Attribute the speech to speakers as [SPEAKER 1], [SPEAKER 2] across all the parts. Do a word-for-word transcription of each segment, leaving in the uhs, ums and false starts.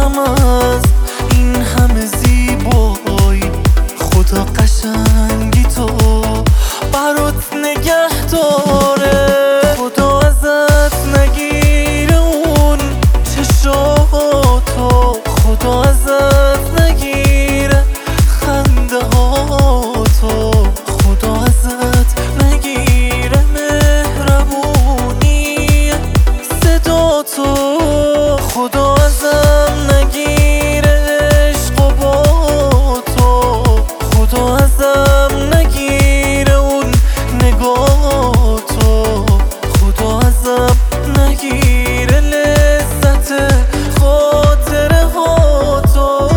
[SPEAKER 1] نگیرم از این همه زیبایی. خدا قشنگی تو برات نگه داره. خدا ازت نگیره اون چشاتو، خدا ازت نگیره خنده هاتو، خدا ازت نگیره مهربونی صداتو، خدا ازم نگیره عشق و با تو، خدا ازم نگیره اون نگاتو، خدا ازم نگیره لذت خاطره هاتو.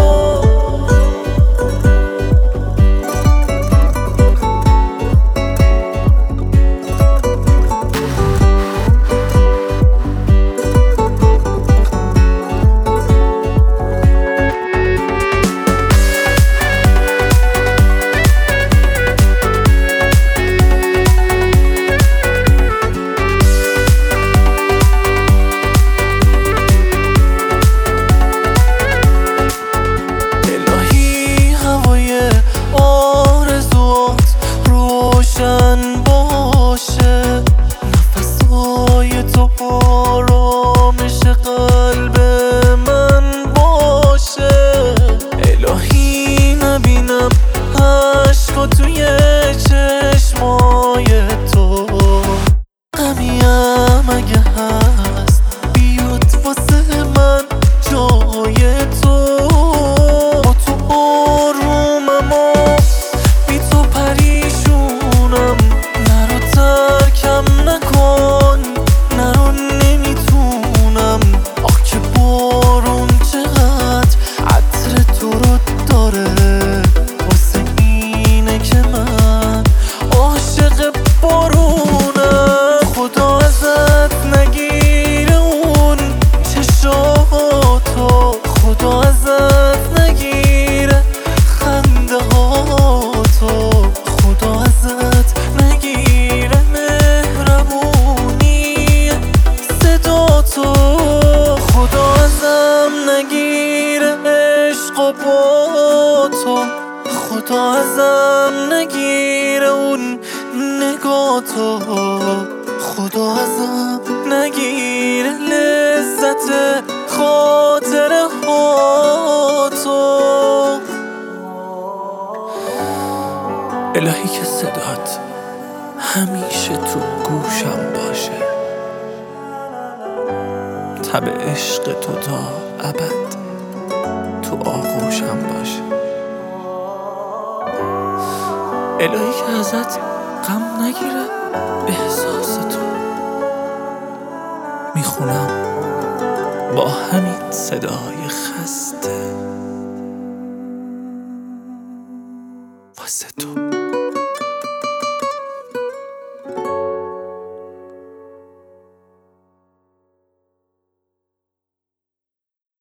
[SPEAKER 1] روشن باشه نفسای تو، آرامش قلب من باشه. الهی نبینم عشقا توی چشمای تو، غمیم اگه هست بیاد واسه من جای تو. با تو آرومم و بی تو پریشونم، نرو ترکم نکن، نرو نمیتونم. آخ که بارون چقدر عطر تو رو داره، واسه اینه که من عاشق بارونم. خدا ازت نگیره اون چشاتو، خدا ازت نگیره خنده هاتو، خدا ازت نگیره مهربونی صداتو، خدا ازم نگیره عشق و با تو، خدا ازم نگیره اون نگاتو، خدا ازم نگیره لذت خاطره هاتو. الهی که صدات همیشه تو گوشم باشه، تب عشق تو تا ابد تو آغوشم باشه. الهی که ازت غم نگیره احساس تو، میخونم با همین صدای خسته واسه تو.